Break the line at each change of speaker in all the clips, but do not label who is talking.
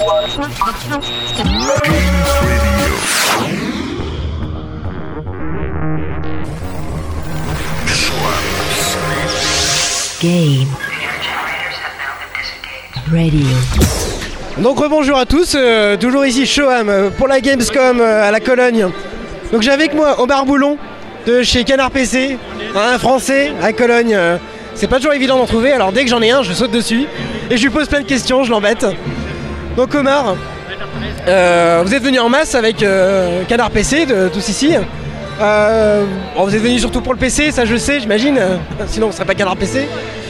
Game Radio.
Donc rebonjour à tous, toujours ici Shoham pour la Gamescom à la Cologne. Donc j'ai avec moi Omar Boulon de chez Canard PC, un français à Cologne. C'est pas toujours évident d'en trouver, alors dès que j'en ai un je saute dessus et je lui pose plein de questions, je l'embête. Donc Omar, vous êtes venu en masse avec Canard PC de tous ici. Vous êtes venu surtout pour le PC, ça je sais, j'imagine, sinon on serait pas Canard PC.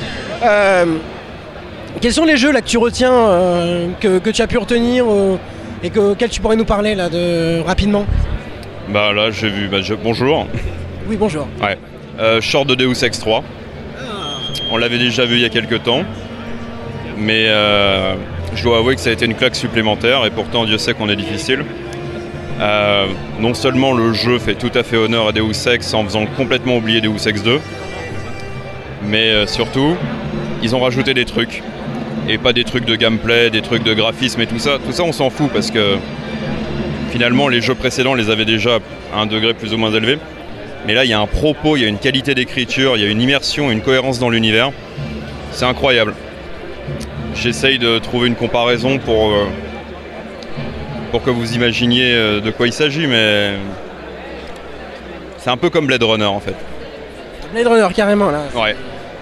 Quels sont les jeux là que tu retiens, que tu as pu retenir et auxquels tu pourrais nous parler là rapidement?
Bah là j'ai vu, bonjour.
Oui bonjour.
Ouais. Short de Deus Ex 3. On l'avait déjà vu il y a quelques temps, mais je dois avouer que ça a été une claque supplémentaire et pourtant Dieu sait qu'on est difficile. Non seulement le jeu fait tout à fait honneur à Deus Ex en faisant complètement oublier Deus Ex 2, mais surtout ils ont rajouté des trucs. Et pas des trucs de gameplay, des trucs de graphisme et tout ça. Tout ça on s'en fout parce que finalement les jeux précédents les avaient déjà à un degré plus ou moins élevé. Mais là il y a un propos, il y a une qualité d'écriture, il y a une immersion, une cohérence dans l'univers. C'est incroyable. J'essaye de trouver une comparaison pour que vous imaginiez de quoi il s'agit, mais c'est un peu comme Blade Runner en fait.
Blade Runner carrément là.
Ouais.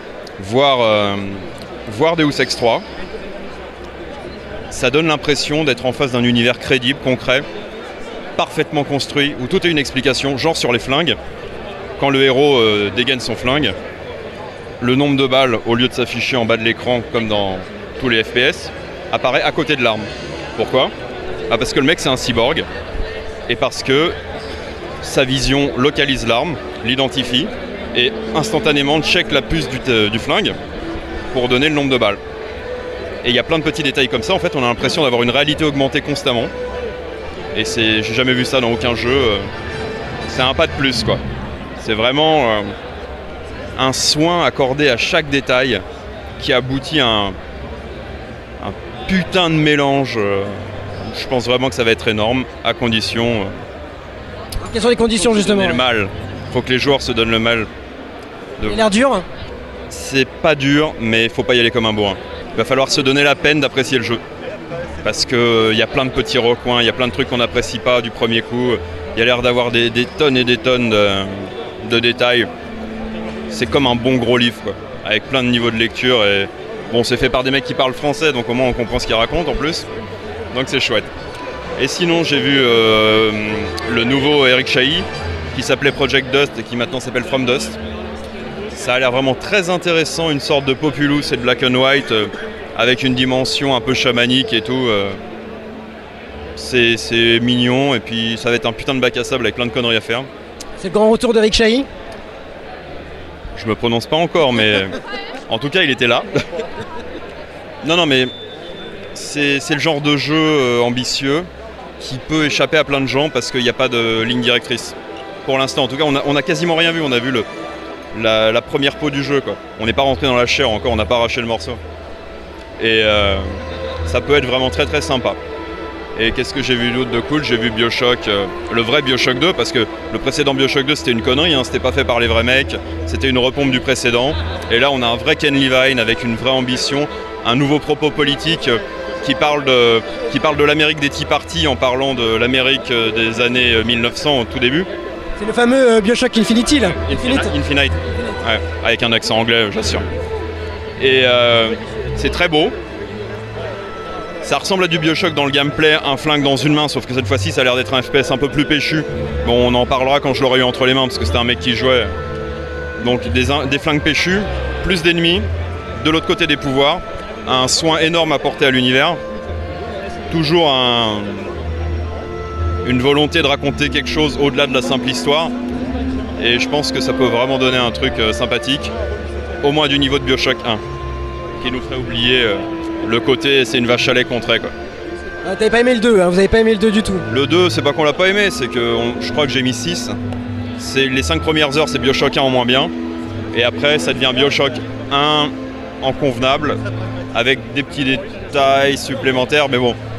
Voir Deus Ex 3, ça donne l'impression d'être en face d'un univers crédible, concret, parfaitement construit, où tout est une explication, genre sur les flingues. Quand le héros dégaine son flingue, le nombre de balles, au lieu de s'afficher en bas de l'écran comme dans tous les FPS, apparaît à côté de l'arme. Pourquoi ? Parce que le mec c'est un cyborg, et parce que sa vision localise l'arme, l'identifie, et instantanément check la puce du flingue, pour donner le nombre de balles. Et il y a plein de petits détails comme ça, en fait on a l'impression d'avoir une réalité augmentée constamment. Et j'ai jamais vu ça dans aucun jeu. C'est un pas de plus quoi. C'est vraiment un soin accordé à chaque détail qui aboutit à un putain de mélange. Je pense vraiment que ça va être énorme, à condition...
Quelles sont les conditions justement?
Le mal. Faut que les joueurs se donnent le mal.
Il a l'air dur?
C'est pas dur, mais il faut pas y aller comme un bourrin. Il va falloir se donner la peine d'apprécier le jeu. Parce qu'il y a plein de petits recoins, il y a plein de trucs qu'on n'apprécie pas du premier coup. Il y a l'air d'avoir des tonnes et des tonnes de détails. C'est comme un bon gros livre, quoi, avec plein de niveaux de lecture. Et bon, c'est fait par des mecs qui parlent français, donc au moins on comprend ce qu'ils racontent en plus. Donc c'est chouette. Et sinon, j'ai vu le nouveau Eric Chahi, qui s'appelait Project Dust et qui maintenant s'appelle From Dust. Ça a l'air vraiment très intéressant, une sorte de Populous et de Black and White avec une dimension un peu chamanique et tout. C'est mignon et puis ça va être un putain de bac à sable avec plein de conneries à faire.
C'est le grand retour d'Eric Chahi?
Je me prononce pas encore, mais en tout cas il était là. Non mais c'est le genre de jeu ambitieux qui peut échapper à plein de gens parce qu'il n'y a pas de ligne directrice. Pour l'instant, en tout cas, on a quasiment rien vu. On a vu la première peau du jeu, quoi. On n'est pas rentré dans la chair encore, on n'a pas arraché le morceau. Et ça peut être vraiment très très sympa. Et qu'est-ce que j'ai vu d'autre de cool? J'ai vu Bioshock, le vrai Bioshock 2, parce que le précédent Bioshock 2 c'était une connerie, hein, c'était pas fait par les vrais mecs, c'était une repompe du précédent. Et là on a un vrai Ken Levine avec une vraie ambition, un nouveau propos politique qui parle de l'Amérique des Tea Party en parlant de l'Amérique des années 1900 au tout début.
C'est le fameux Bioshock Infinity là.
Infinite. Ouais, avec un accent anglais, j'assure. Et c'est très beau. Ça ressemble à du Bioshock dans le gameplay, un flingue dans une main, sauf que cette fois-ci ça a l'air d'être un FPS un peu plus péchu. Bon, on en parlera quand je l'aurai eu entre les mains, parce que c'était un mec qui jouait. Donc des flingues péchus, plus d'ennemis, de l'autre côté des pouvoirs, un soin énorme apporté à l'univers. Toujours une volonté de raconter quelque chose au-delà de la simple histoire. Et je pense que ça peut vraiment donner un truc sympathique, au moins du niveau de Bioshock 1, qui nous ferait oublier le côté c'est une vache à lait qu'on trait, quoi.
T'avais pas aimé le 2, hein, vous avez pas aimé le 2 du tout.
Le 2, c'est pas qu'on l'a pas aimé, c'est que je crois que j'ai mis 6. Les 5 premières heures, c'est Bioshock 1 en moins bien. Et après, ça devient Bioshock 1 en convenable, avec des petits détails supplémentaires. Mais bon,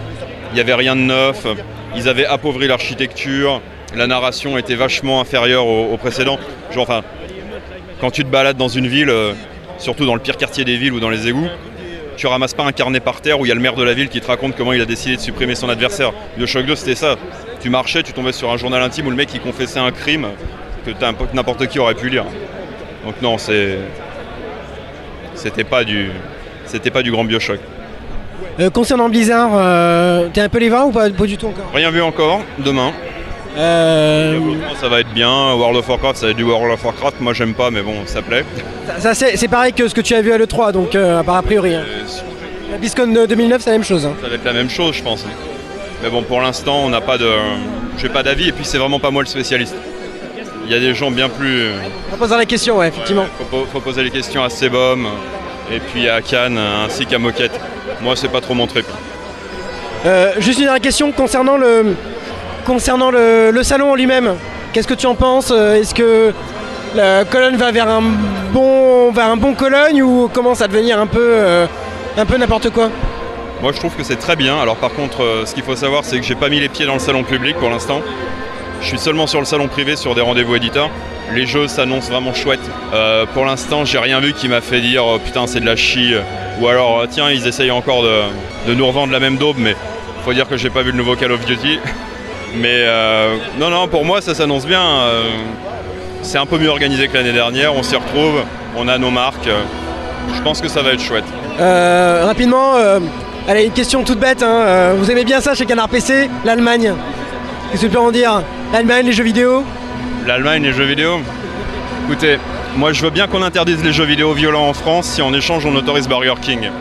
il n'y avait rien de neuf, ils avaient appauvri l'architecture, la narration était vachement inférieure au précédent. Genre, enfin, quand tu te balades dans une ville, surtout dans le pire quartier des villes ou dans les égouts, tu ramasses pas un carnet par terre où il y a le maire de la ville qui te raconte comment il a décidé de supprimer son adversaire. BioShock 2, c'était ça. Tu marchais, tu tombais sur un journal intime où le mec il confessait un crime que n'importe qui aurait pu lire. Donc non, c'était pas du grand BioShock.
Concernant Blizzard, t'es un peu les voir ou pas du tout encore?
Rien vu encore, demain. Ça va être bien, World of Warcraft, ça va être du World of Warcraft, moi j'aime pas mais bon, ça plaît.
Ça c'est pareil que ce que tu as vu à l'E3, donc a priori. Hein. La BlizzCon 2009 c'est la même chose. Hein.
Ça va être la même chose je pense. Mais bon, pour l'instant on n'a pas de... j'ai pas d'avis et puis c'est vraiment pas moi le spécialiste. Il y a des gens bien plus...
On va poser la question, ouais, effectivement.
Faut poser les questions à Sebum et puis à Cannes ainsi qu'à Moquette. Moi c'est pas trop mon trip.
Juste une dernière question concernant le salon en lui-même. Qu'est-ce que tu en penses? Est-ce que la Cologne va vers un bon Cologne ou commence à devenir un peu n'importe quoi?
Moi je trouve que c'est très bien. Alors par contre, ce qu'il faut savoir c'est que j'ai pas mis les pieds dans le salon public pour l'instant. Je suis seulement sur le salon privé, sur des rendez-vous éditeurs. Les jeux s'annoncent vraiment chouettes. Pour l'instant, j'ai rien vu qui m'a fait dire oh, putain c'est de la chie. Ou alors tiens ils essayent encore de nous revendre la même daube, mais faut dire que j'ai pas vu le nouveau Call of Duty. Mais non, pour moi ça s'annonce bien. C'est un peu mieux organisé que l'année dernière, on s'y retrouve, on a nos marques. Je pense que ça va être chouette.
Rapidement, allez, une question toute bête. Hein. Vous aimez bien ça chez Canard PC, l'Allemagne? Qu'est-ce que tu peux en dire? L'Allemagne, les jeux vidéo?
L'Allemagne, les jeux vidéo? Écoutez, moi je veux bien qu'on interdise les jeux vidéo violents en France si en échange on autorise Burger King.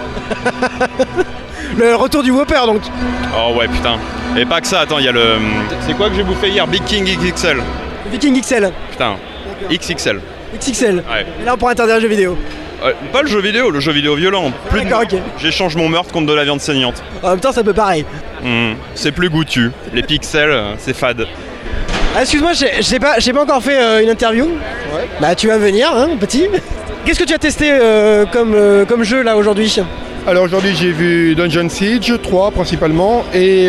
Le retour du Whopper donc.
Oh ouais putain. Et pas que ça, attends, il y a le... C'est quoi que j'ai bouffé hier? Big King XXL.
Viking XL.
Putain, XXL.
XXL.
Ouais.
Et là on pourrait interdire le jeu vidéo.
Pas le jeu vidéo violent. Plus
d'accord, ok.
J'échange mon meurtre contre de la viande saignante.
En même temps c'est un peu pareil.
C'est plus goûtu. Les pixels, c'est fade.
Ah, excuse-moi, j'ai pas encore fait une interview. Ouais. Bah tu vas venir, hein, petit. Qu'est-ce que tu as testé comme jeu là aujourd'hui?
Alors aujourd'hui j'ai vu Dungeon Siege 3 principalement et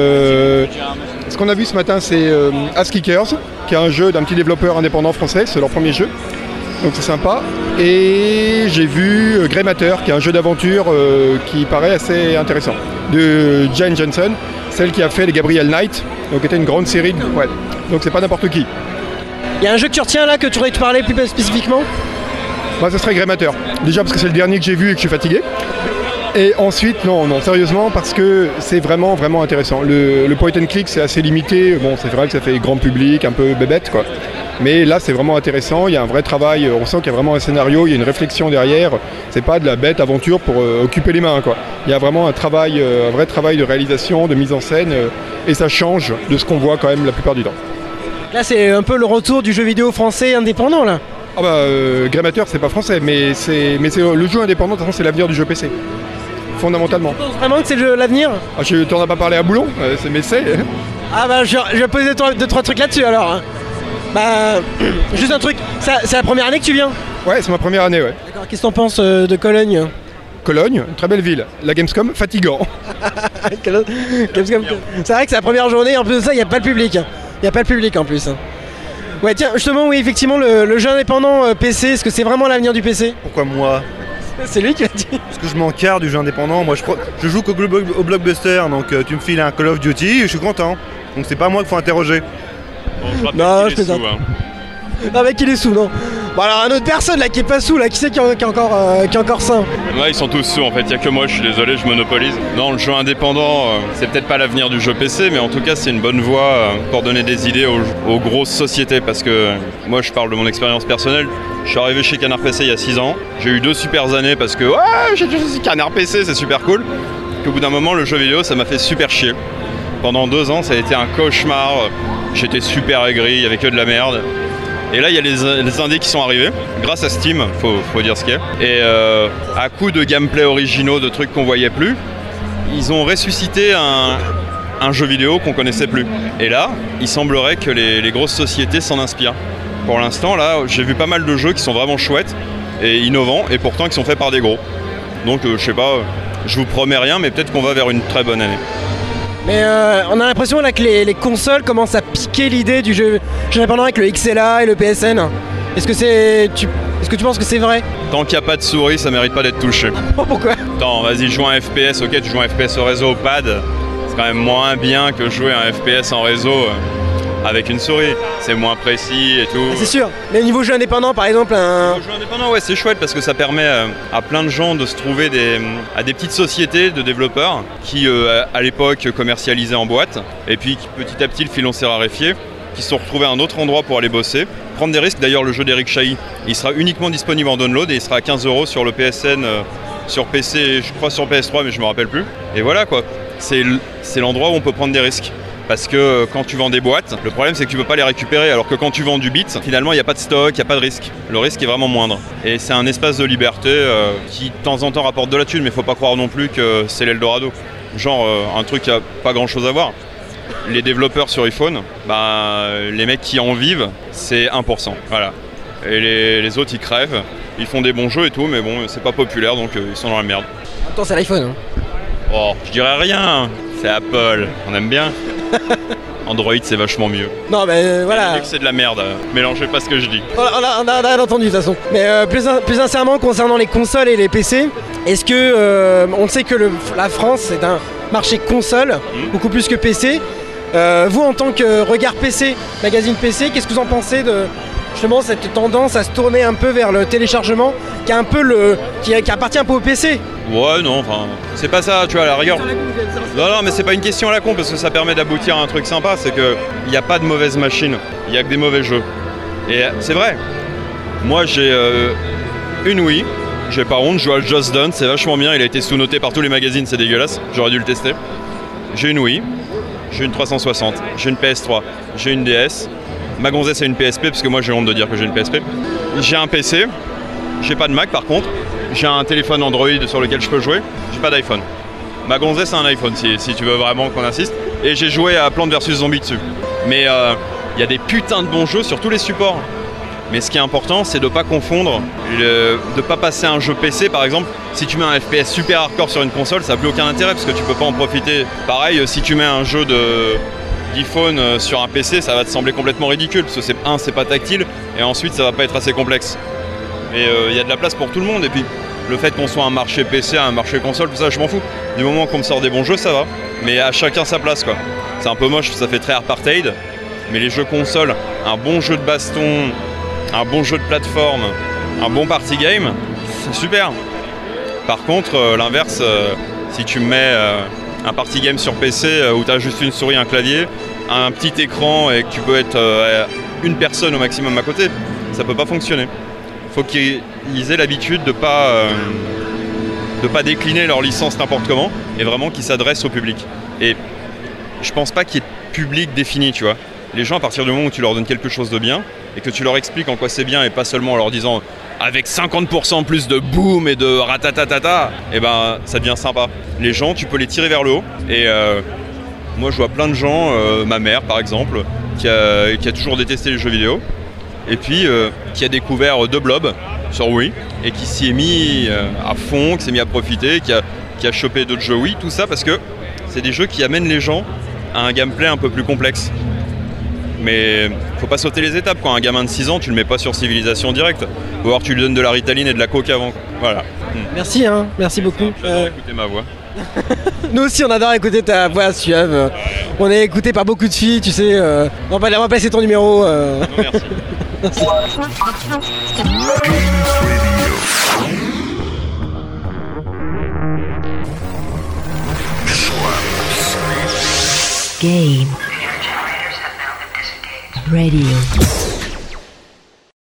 ce qu'on a vu ce matin c'est Ass Kickers qui est un jeu d'un petit développeur indépendant français, c'est leur premier jeu, donc c'est sympa. Et j'ai vu Grey Matter qui est un jeu d'aventure qui paraît assez intéressant, de Jane Jensen, celle qui a fait les Gabriel Knight, donc était une grande série, ouais. Donc c'est pas n'importe qui.
Il y a un jeu que tu retiens là que tu voudrais te parler plus spécifiquement?
Bah ça serait Grey Matter, déjà parce que c'est le dernier que j'ai vu et que je suis fatigué. Et ensuite, non, sérieusement, parce que c'est vraiment intéressant. Le point and click, c'est assez limité. Bon, c'est vrai que ça fait grand public, un peu bébête, quoi. Mais là, c'est vraiment intéressant. Il y a un vrai travail. On sent qu'il y a vraiment un scénario, il y a une réflexion derrière. C'est pas de la bête aventure pour occuper les mains, quoi. Il y a vraiment un vrai travail de réalisation, de mise en scène. Et ça change de ce qu'on voit quand même la plupart du temps.
Là, c'est un peu le retour du jeu vidéo français indépendant, là.
Ah bah, Grey Matter, c'est pas français, mais c'est le jeu indépendant, de toute façon, c'est l'avenir du jeu PC. Fondamentalement.
Tu penses vraiment que c'est l'avenir?
Ah, t'en as pas parlé à Boulon, mais c'est...
Ah bah je vais poser 2-3 trucs là-dessus alors. Hein. Bah juste un truc, c'est la première année que tu viens?
Ouais, c'est ma première année, ouais.
D'accord, qu'est-ce que t'en penses de Cologne?
Cologne, une très belle ville. La Gamescom, fatigant.
Gamescom, c'est vrai que c'est la première journée, en plus de ça, il n'y a pas le public. Il n'y a pas le public en plus. Ouais tiens, justement oui, effectivement, le jeu indépendant PC, est-ce que c'est vraiment l'avenir du PC?
Pourquoi moi?
C'est lui qui l'a dit.
Parce que je m'en carre du jeu indépendant. Moi, je joue au blockbuster, donc tu me files un Call of Duty, je suis content. Donc c'est pas moi qu'il faut interroger.
Bon,
non, je plaisante. Non, mec, il est sous, non. Bon, alors, une autre personne là qui est pas sous, là, qui c'est qui est encore sain?
Ouais, ils sont tous sous en fait, il n'y a que moi, je suis désolé, je monopolise. Non, le jeu indépendant, c'est peut-être pas l'avenir du jeu PC, mais en tout cas, c'est une bonne voie pour donner des idées aux grosses sociétés. Parce que moi, je parle de mon expérience personnelle. Je suis arrivé chez Canard PC il y a 6 ans. J'ai eu 2 super années parce que ouais, j'ai dit Canard PC, c'est super cool. Puis au bout d'un moment, le jeu vidéo, ça m'a fait super chier. Pendant 2 ans, ça a été un cauchemar. J'étais super aigri, il n'y avait que de la merde. Et là, il y a les indés qui sont arrivés, grâce à Steam, faut dire ce qu'il y a. Et à coup de gameplay originaux, de trucs qu'on voyait plus, ils ont ressuscité un jeu vidéo qu'on connaissait plus. Et là, il semblerait que les grosses sociétés s'en inspirent. Pour l'instant, là, j'ai vu pas mal de jeux qui sont vraiment chouettes et innovants, et pourtant qui sont faits par des gros. Donc, je sais pas, je vous promets rien, mais peut-être qu'on va vers une très bonne année.
Mais on a l'impression là que les consoles commencent à piquer l'idée du jeu indépendant avec le XLA et le PSN. Est-ce que tu penses que c'est vrai?
Tant qu'il n'y a pas de souris, ça mérite pas d'être touché.
Pourquoi?
Attends, vas-y, joue un FPS, ok, tu joues un FPS au réseau au pad, c'est quand même moins bien que jouer un FPS en réseau avec une souris. C'est moins précis et tout.
C'est sûr. Mais au niveau jeu indépendant, par exemple,
Au jeu indépendant, ouais, c'est chouette parce que ça permet à plein de gens de se trouver à des petites sociétés de développeurs qui, à l'époque, commercialisaient en boîte et puis petit à petit, le filon s'est raréfié, qui se sont retrouvés à un autre endroit pour aller bosser. Prendre des risques, d'ailleurs, le jeu d'Eric Chahi, il sera uniquement disponible en download et il sera à 15 € sur le PSN, sur PC, je crois sur PS3, mais je me rappelle plus. Et voilà quoi, c'est l'endroit où on peut prendre des risques. Parce que quand tu vends des boîtes, le problème c'est que tu peux pas les récupérer, alors que quand tu vends du bit, finalement il n'y a pas de stock, il n'y a pas de risque. Le risque est vraiment moindre. Et c'est un espace de liberté qui de temps en temps rapporte de la thune, mais il faut pas croire non plus que c'est l'Eldorado. Genre un truc qui a pas grand chose à voir. Les développeurs sur iPhone, les mecs qui en vivent, c'est 1%. Voilà. Et les autres ils crèvent, ils font des bons jeux et tout, mais bon, c'est pas populaire donc ils sont dans la merde.
Attends, c'est l'iPhone.
Oh, je dirais rien, c'est Apple, on aime bien. Android c'est vachement mieux.
Non mais voilà.
C'est de la merde, mélangez pas ce que je dis.
On a entendu de toute façon. Mais plus sincèrement concernant les consoles et les PC, est-ce que on sait que la France est un marché console, beaucoup plus que PC. Vous en tant que regard PC, magazine PC, qu'est-ce que vous en pensez de justement cette tendance à se tourner un peu vers le téléchargement qui a un peu qui appartient un peu au PC?
Ouais non, enfin c'est pas ça, tu vois, à la rigueur. Non mais c'est pas une question à la con parce que ça permet d'aboutir à un truc sympa, c'est que il n'y a pas de mauvaise machine, il y a que des mauvais jeux. Et c'est vrai. Moi j'ai une Wii, j'ai pas honte, je joue à Just Dance, c'est vachement bien, il a été sous-noté par tous les magazines, c'est dégueulasse, j'aurais dû le tester. J'ai une Wii, j'ai une 360, j'ai une PS3, j'ai une DS. Ma gonzesse a une PSP parce que moi j'ai honte de dire que j'ai une PSP. J'ai un PC, j'ai pas de Mac par contre. J'ai un téléphone Android sur lequel je peux jouer. J'ai pas d'iPhone. Ma gonzesse a un iPhone si tu veux vraiment qu'on insiste. Et j'ai joué à Plants vs Zombies dessus. Mais y a des putains de bons jeux sur tous les supports. Mais ce qui est important, c'est de pas confondre, de pas passer un jeu PC par exemple. Si tu mets un FPS super hardcore sur une console, ça n'a plus aucun intérêt parce que tu peux pas en profiter. Pareil, si tu mets un jeu d'iPhone sur un PC, ça va te sembler complètement ridicule parce que c'est pas tactile et ensuite ça va pas être assez complexe. Mais il y a de la place pour tout le monde et puis le fait qu'on soit un marché PC, un marché console, tout ça je m'en fous. Du moment qu'on me sort des bons jeux, ça va. Mais à chacun sa place quoi. C'est un peu moche, ça fait très apartheid. Mais les jeux consoles, un bon jeu de baston, un bon jeu de plateforme, un bon party game, c'est super. Par contre, l'inverse, si tu mets un party game sur PC où tu as juste une souris, un clavier, un petit écran et que tu peux être une personne au maximum à côté, ça peut pas fonctionner. Faut qu'ils aient l'habitude de pas décliner leur licence n'importe comment et vraiment qu'ils s'adressent au public. Et je pense pas qu'il y ait de public défini, tu vois. Les gens, à partir du moment où tu leur donnes quelque chose de bien et que tu leur expliques en quoi c'est bien et pas seulement en leur disant avec 50% plus de boom et de ratatatata, et ben ça devient sympa. Les gens, tu peux les tirer vers le haut. Et moi, je vois plein de gens, ma mère par exemple, qui a toujours détesté les jeux vidéo. Et puis qui a découvert The Blob sur Wii et qui s'y est mis à fond, qui s'est mis à profiter, qui a chopé d'autres jeux Wii, tout ça parce que c'est des jeux qui amènent les gens à un gameplay un peu plus complexe. Mais faut pas sauter les étapes quoi. Un gamin de 6 ans, tu le mets pas sur Civilisation direct. Ou alors tu lui donnes de la Ritaline et de la coke avant. Voilà.
Merci merci beaucoup.
J'adore écouter ma voix.
Nous aussi on adore écouter ta voix suave. On est écouté par beaucoup de filles, tu sais. On va passer ton numéro.
Non, merci.
Game Radio.